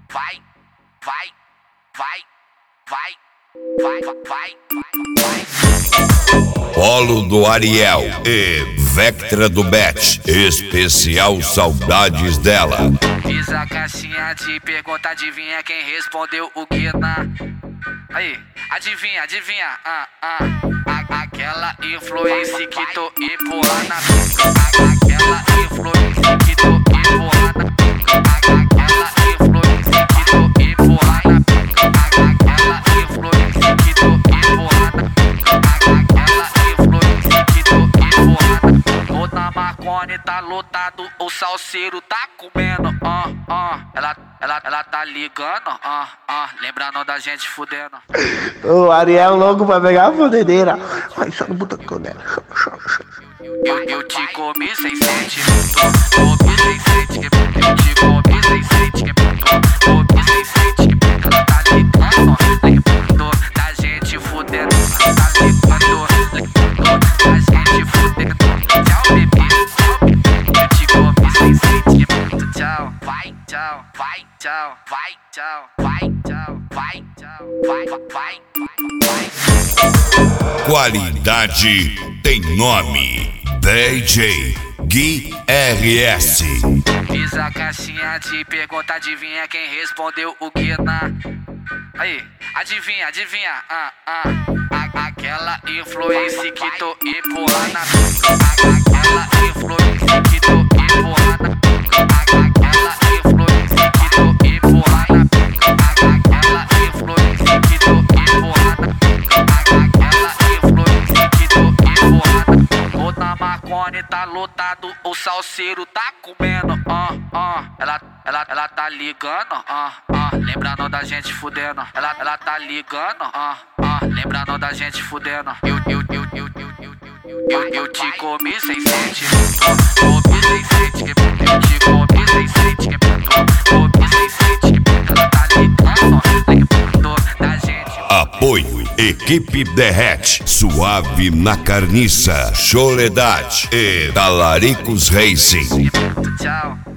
vai, vai, vai, vai, vai, vai, vai. Polo do Ariel e Vectra do Bet, especial Saudades dela. Fiz a caixinha de pergunta, adivinha quem respondeu o que na... Aí, adivinha, aquela influência que tô empurrando. Aquela influência que tô empurrando. Aquela influência que tô empurrando. Aquela influência que tô empurrando. Aquela influência que tô empurrando. Tô na Marconi, tá lotado, o salseiro tá comendo. Ela tá ligando, lembrando da gente fudendo. O Ariel louco pra pegar a fudedeira. Vai só no botão dela. Eu te comi sem sentimento. Comi sem sentimento. Eu te comi sem sentimento. Comi sem sentimento. Ela tá ligando, lembrando da gente fudendo. Tá ligando, lembrando da gente fudendo. Tchau, bebê, tchau, bebê. Eu te comi sem sentimento. Tchau, vai, tchau, vai, tchau, vai, tchau, vai, tchau, vai, tchau, vai, vai, vai. Qualidade tem nome. DJ Gui RS. Fiz a caixinha de pergunta, adivinha quem respondeu o que na... Aí, adivinha, aquela influência que tô empurrando. Aquela influência que tô empurrando. Aquela influência que tô empurrando. Aquela influência que tô empurrando. Aquela influência que tô empurrando. Tô na Marconi, tá lotado, o salseiro tá comendo. Ela tá ligando, lembrando da gente fudendo. Ela tá ligando, lembrando da gente fudendo. Eu te comi sem sentimento. Comi sem sentimento. Eu te comi sem sentimento. Comi sem sentimento. Ela tá ligando, lembrando da gente. Apoio Equipe Derrete, Suave na Carniça, Soledade e Talaricos Racing. Tchau.